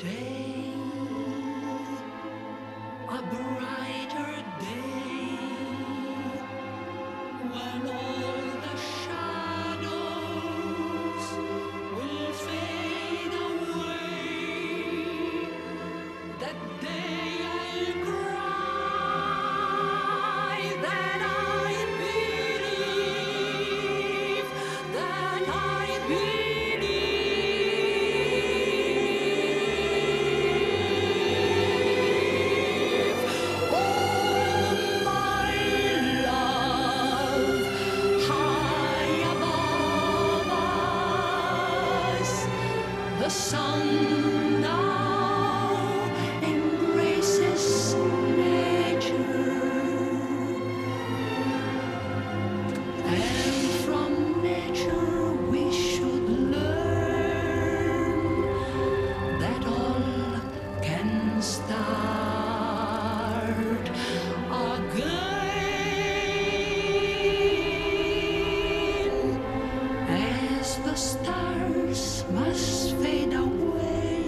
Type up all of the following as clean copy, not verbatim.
day, a brighter day, when all the shadows will fade away. That day I'll cry that I believe, that I believe. The sun now embraces nature, and from nature we should learn that all can start again, as the stars must fade away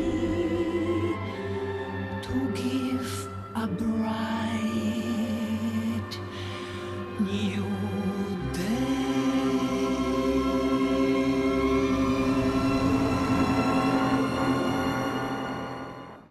to give a bright new